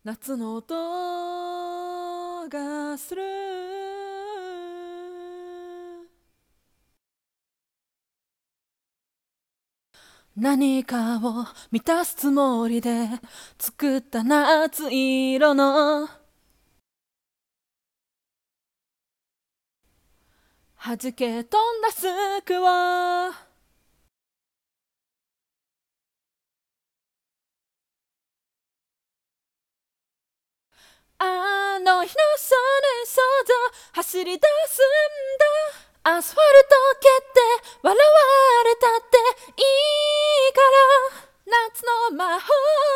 夏の音がする。何かを満たすつもりで作った夏色の弾け飛んだスクワ。あの日のそれ想像走り出すんだ。アスファルト蹴って笑われたっていいから。夏の魔法